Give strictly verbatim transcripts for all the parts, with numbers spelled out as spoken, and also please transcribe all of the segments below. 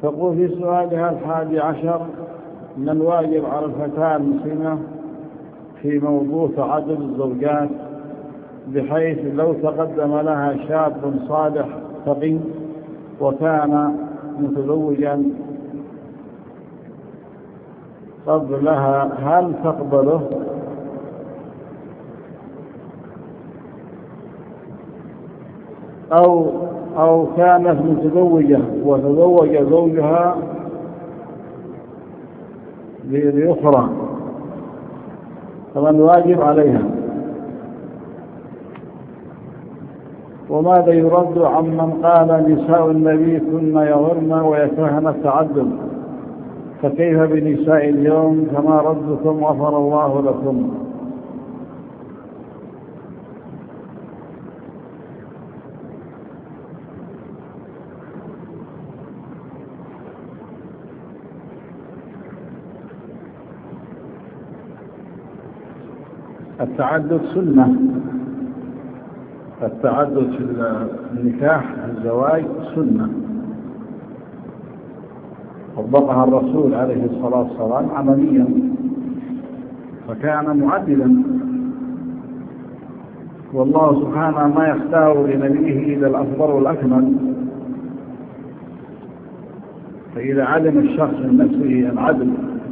تقول في سؤالها الحادي عشر: ما الواجب على الفتاة المسلمة في موضوع تعدد الزوجات، بحيث لو تقدم لها شاب صالح تقي وكان متزوجا قبلها، هل تقبله؟ أو أو كانت متزوجة وتزوج زوجها بأخرى، فما الواجب عليها؟ وماذا يرد عمن قال نساء النبي كن يغرن ويكرهن التعدد، فكيف بنساء اليوم؟ كما ردكم غفر الله لكم. التعدد سنة، التعدد في النكاح الزواج سنة طبقها الرسول عليه الصلاة والسلام عمليا، فكان معدلا، والله سبحانه ما يختار لنبيه إلا الأفضل والأكمل. فإذا علم الشخص من نفسه العدل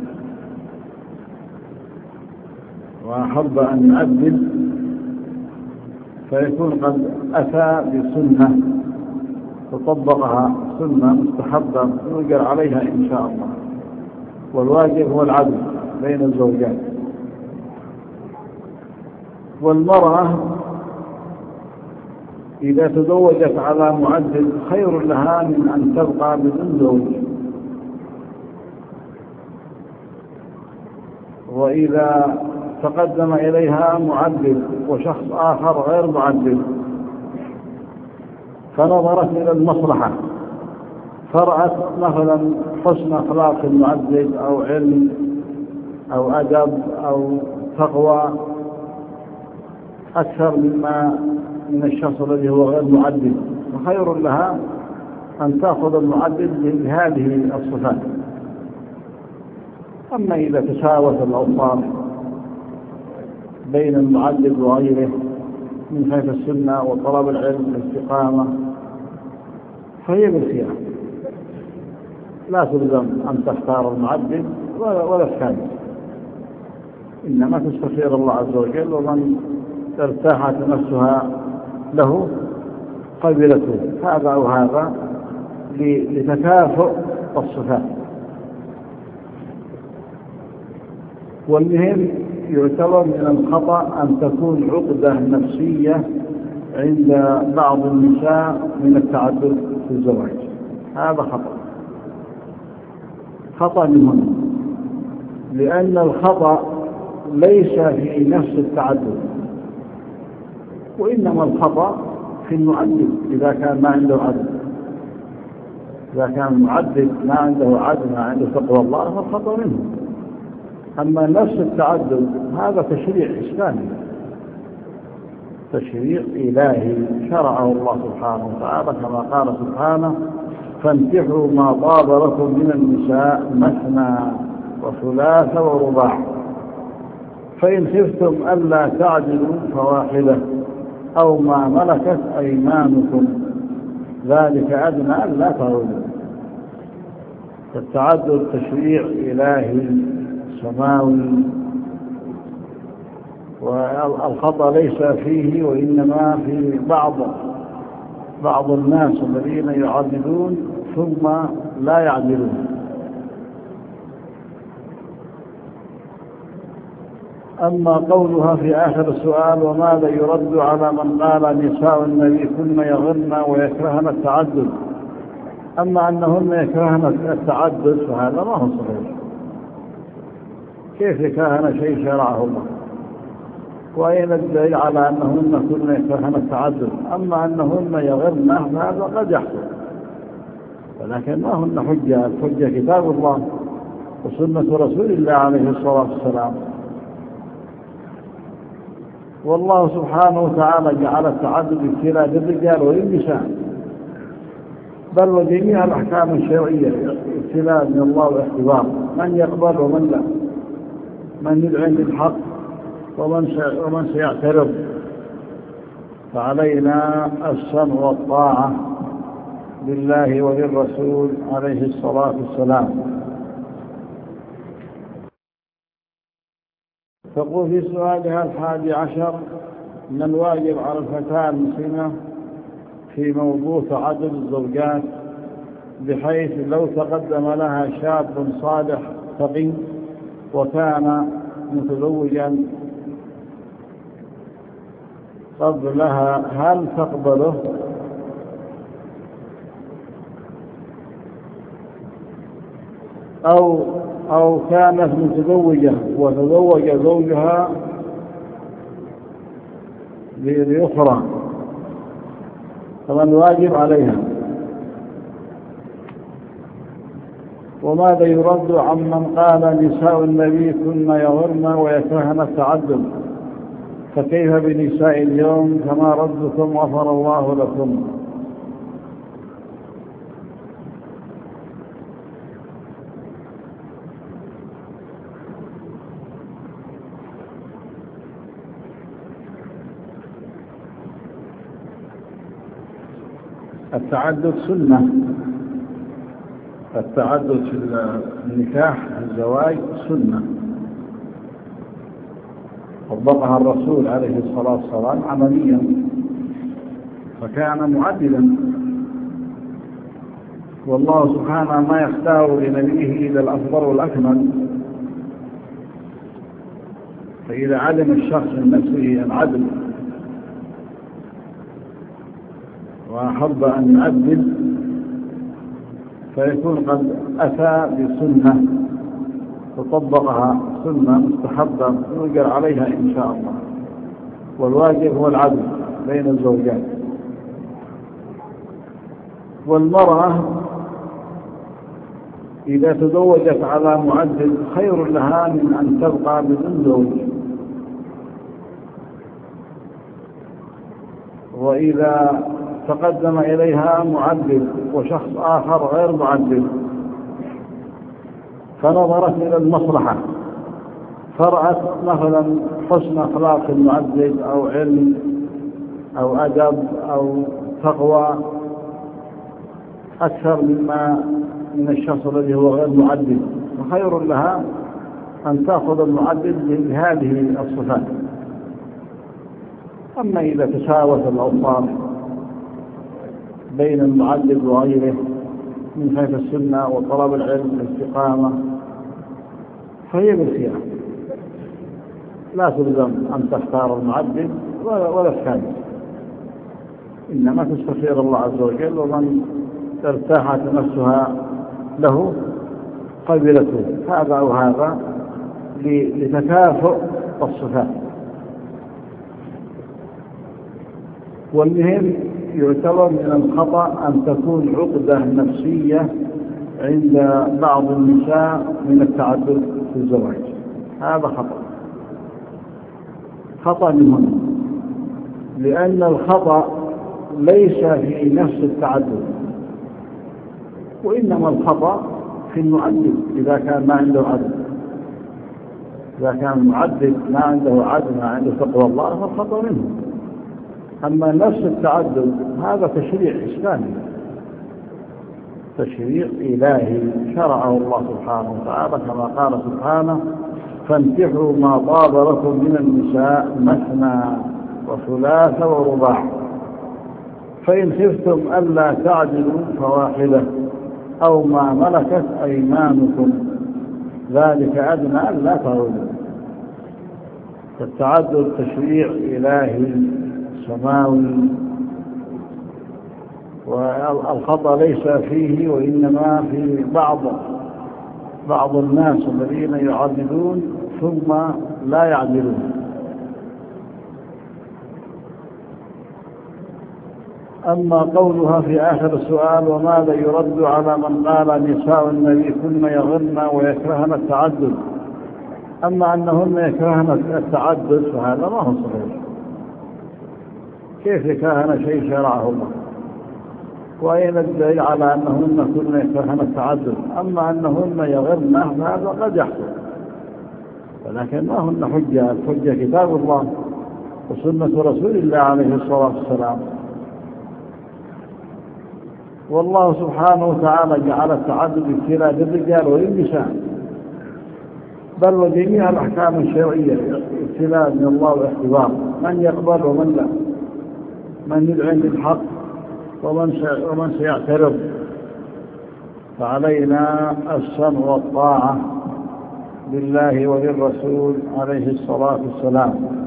وأحب أن يعدل فيكون قد أتى بسنة وطبقها سنة مستحبة يؤجر عليها إن شاء الله. والواجب هو العدل بين الزوجات. والمرأة إذا تزوجت على معدل خير لها من أن تبقى بدون زوج، وإذا تقدم إليها معدل وشخص آخر غير معدل فنظرت إلى المصلحة، فرأت مثلا حسن أخلاق المعدل أو علم أو أدب أو تقوى أكثر مما من الشخص الذي هو غير معدل، فخير لها أن تأخذ المعدل بهذه الصفات. أما إذا تساوت الأوصاف بين المعدل وغيره من حيث السنة وطلب العلم والاستقامة فهي بالخيار، لا تلزم أن تختار المعدل ولا الثاني، إنما تستخير الله عز وجل، ومن ارتاحت نفسها له قبلته، هذا أو هذا لتكافؤ الصفات. والمهم يعتبر من الخطأ أن تكون عقدة نفسية عند بعض النساء من التعدد في الزواج، هذا خطأ خطأ منهم، لأن الخطأ ليس في نفس التعدد، وإنما الخطأ في المعدل. إذا كان ما عنده عدل، إذا كان المعدل ما عنده عدل ما عنده تقوى الله فالخطأ منه. أما نفس التعدد هذا تشريع إسلامي، تشريع إلهي شرعه الله سبحانه وتعالى، كما قال سبحانه: فانكحوا ما طاب لكم من النساء مثنى وثلاث ورباع، فإن خفتم ألا تعدلوا فواحدة أو ما ملكت أيمانكم ذلك أدنى ألا تعودوا. فالتعدد تشريع إلهي سماوي، والخطأ ليس فيه وإنما في بعض بعض الناس الذين يعدلون ثم لا يعدلون. أما قولها في آخر السؤال: وماذا يرد على من قال نساء النبي كن يغرن ويكرهن التعدد، أما أنهن يكرهن التعدد فهذا ما هو صحيح. كيف يكرهن شيء شرعه الله؟ وأين الدليل على أنهن كن يكرهن التعدد؟ أما أنهن يغرن فهذا قد يحصل، ولكن ما هن حجة. الحجة كتاب الله وسنة رسول الله عليه الصلاة والسلام. والله سبحانه وتعالى جعل التعدد ابتلاء للرجال وللنساء، بل وجميع الأحكام الشرعية ابتلاء من الله واختبار، من يقبل ومن لا، من يدعي بالحق ومن ومن سيعترض. فعلينا السمع والطاعة لله وللرسول عليه الصلاة والسلام. تقول في سؤالها الحادي عشر: ما الواجب على الفتاة المسلمة في موضوع تعدد الزوجات، بحيث لو تقدم لها شاب صالح تقي وكان متزوجا قبلها، هل تقبله؟ أو أو كانت متزوجة وتزوج زوجها لأخرى، فما الواجب عليها؟ وماذا يرد عمن قال نساء النبي كن يغرن ويكرهن التعدد، فكيف بنساء اليوم؟ فما ردكم غفر الله لكم. التعدد سنة، التعدد في النكاح في الزواج سنة طبقها الرسول عليه الصلاة والسلام عمليا، فكان معدلا، والله سبحانه ما يختار لنبيه إلا الأفضل والأكمل. فإذا علم الشخص من نفسه العدل وأحب أن يعدل فيكون قد أتى بسنة وطبقها سنة مستحبة يؤجر عليها إن شاء الله. والواجب هو العدل بين الزوجات. والمرأة إذا تزوجت على معدل خير لها من أن تبقى بدون زوج، وإذا تقدم إليها معدل وشخص آخر غير معدل فنظرت إلى المصلحة، فرأت مثلا حسن أخلاق المعدل أو علم أو أدب أو تقوى أكثر مما من الشخص الذي هو غير معدل، فخير لها أن تأخذ المعدل بهذه الصفات. أما إذا تساوت الأوصاف بين المعدل وغيره من حيث السنة وطلب العلم والاستقامة فهي بالخيار، لا تلزم أن تختار المعدل ولا الثاني، إنما تستخير الله عز وجل، ومن ارتاحت نفسها له قبلته، هذا أو هذا لتكافؤ الصفات. والمهم يعتبر من الخطأ أن تكون عقدة نفسية عند بعض النساء من التعدد في الزواج، هذا خطأ خطأ منهم، لأن الخطأ ليس في نفس التعدد، وإنما الخطأ في المعدل. إذا كان ما عنده عدل، إذا كان المعدل ما عنده عدل ما عنده تقوى الله فالخطأ منه. أما نفس التعدد هذا تشريع إسلامي، تشريع إلهي شرعه الله سبحانه وتعالى، كما قال سبحانه: فانكحوا ما طاب لكم من النساء مثنى وثلاث ورباع، فإن خفتم ألا تعدلوا فواحدة أو ما ملكت أيمانكم ذلك أدنى ألا تعودوا. فالتعدد تشريع إلهي سماوي، والخطأ ليس فيه وإنما في بعض بعض الناس الذين يعدلون ثم لا يعدلون. أما قولها في آخر السؤال: وماذا يرد على من قال نساء النبي كن يغرن ويكرهن التعدد، أما أنهن يكرهن التعدد فهذا ما هو صحيح. كيف يكرهن شيء شرعه الله؟ وأين الدليل على أنهن كن يكرهن التعدد؟ أما أنهن يغرن فهذا قد يحصل، ولكن ما هن حجة. الحجة كتاب الله وسنة رسول الله عليه الصلاة والسلام. والله سبحانه وتعالى جعل التعدد ابتلاء للرجال وللنساء، بل وجميع الأحكام الشرعية ابتلاء من الله واختبار، من يقبل ومن لا، من يدعي للحق ومن سيعترض. فعلينا السمع والطاعة لله وللرسول عليه الصلاة والسلام.